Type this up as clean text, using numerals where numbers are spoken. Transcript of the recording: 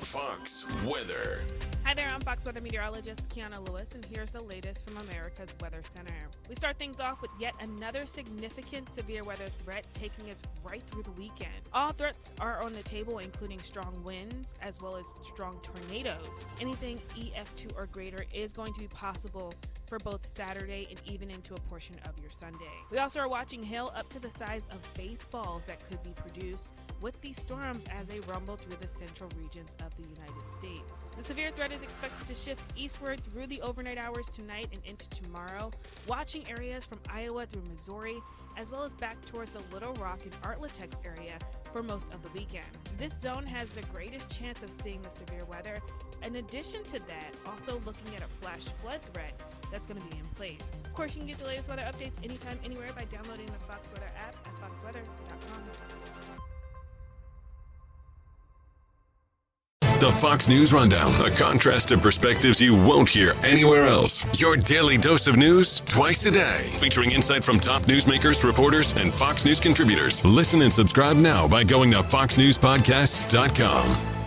Fox Weather. Hi there, I'm Fox Weather meteorologist Kiana Lewis, and here's the latest from America's Weather Center. We start things off with yet another significant severe weather threat taking us right through the weekend. All threats are on the table, including strong winds as well as strong tornadoes. Anything EF2 or greater is going to be possible for both Saturday and even into a portion of your Sunday. We also are watching hail up to the size of baseballs that could be produced with these storms as they rumble through the central regions of the United States. The severe threat is expected to shift eastward through the overnight hours tonight and into tomorrow, watching areas from Iowa through Missouri, as well as back towards the Little Rock and Arklatex area for most of the weekend. This zone has the greatest chance of seeing the severe weather. In addition to that, also looking at a flash flood threat that's going to be in place. Of course, you can get the latest weather updates anytime, anywhere by downloading the Fox Weather app at foxweather.com. The Fox News Rundown, a contrast of perspectives you won't hear anywhere else. Your daily dose of news twice a day, featuring insight from top newsmakers, reporters, and Fox News contributors. Listen and subscribe now by going to foxnewspodcasts.com.